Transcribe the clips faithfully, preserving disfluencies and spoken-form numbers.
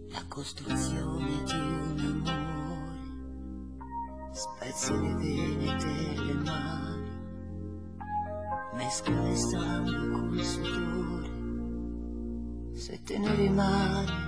La costruzione di un amore spezza le vene delle mani, mescola il sangue col sudore, se te ne rimane.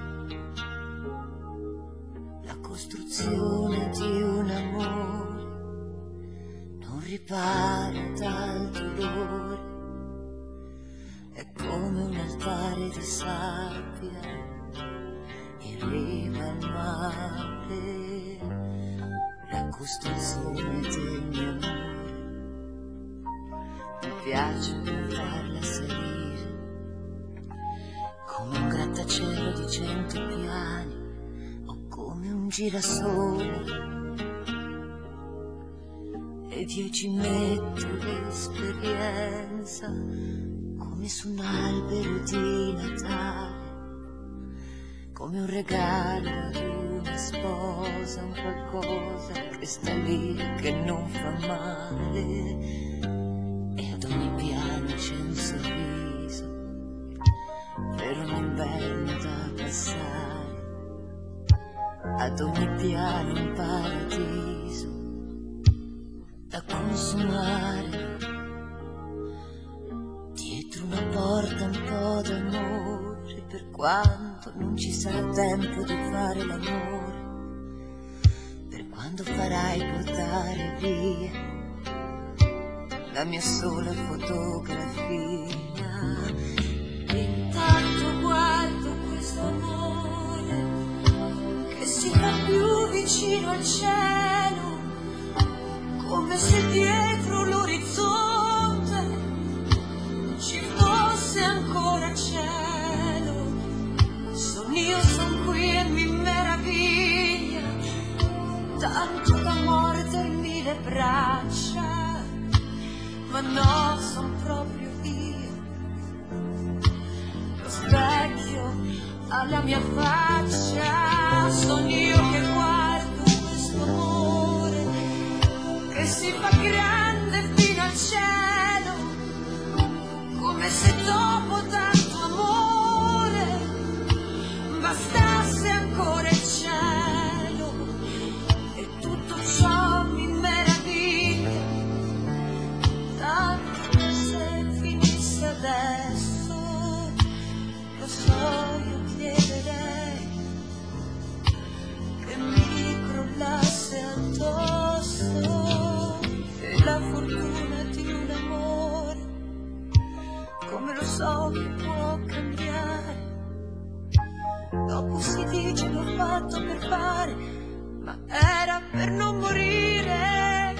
La costruzione di un amore non ripara dal dolore, è come un altare di sabbia in riva al mare. La costruzione del mio amore mi piace farla salire come un grattacielo di cento piani o come un girasole, ed io ci metto l'esperienza come su un albero di Natale, come un regalo di una sposa, un qualcosa che sta lì, che non fa male, e ad ogni piano c'è un sorriso per un inverno da passare, ad ogni piano un paradiso da consumare, dietro una porta un po' d'amore, per quanto non ci sarà tempo di fare l'amore, per quando farai portare via la mia sola fotografia. Intanto guardo questo amore che si fa più vicino al cielo, come se dietro l'orizzonte ci fosse ancora cielo. Son io, son qui e mi meraviglia, tanto da mordermi le braccia, ma no, son proprio io, lo specchio alla mia faccia. Son io che guardo questo amore che si fa grande fino al cielo, come se dopo tanto amore bastasse ancora il cielo, e tutto ciò mi meraviglia, tanto che se finisse adesso, lo so, io chiederei che mi crollasse addosso. E la fortuna di un amore, come lo so che può cambiare, dopo si dice l'ho fatto per fare, ma era per non morire.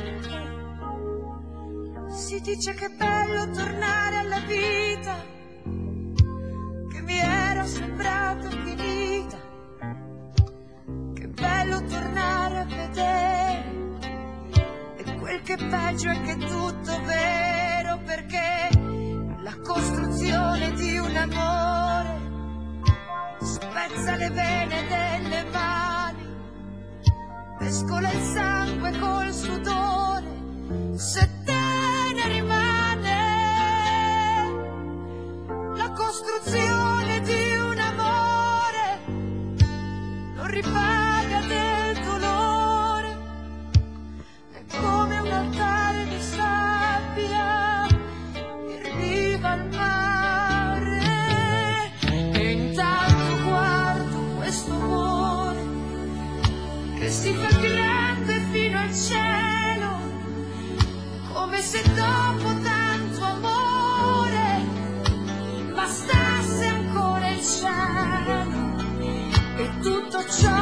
Si dice che è bello tornare alla vita, che mi era sembrata finita, che bello tornare a vedere, e quel che è peggio è che è tutto vero, perché la costruzione di un amore spezza le vene delle mani, mescola il sangue col sudore, se te ne rimane. La costruzione di un amore non ripaga del dolore, è come un altare di sabbia in riva al mare. E intanto guardo questo amore che si fa grande fino al cielo, come se dopo tanto amore bastasse ancora il cielo, e tutto ciò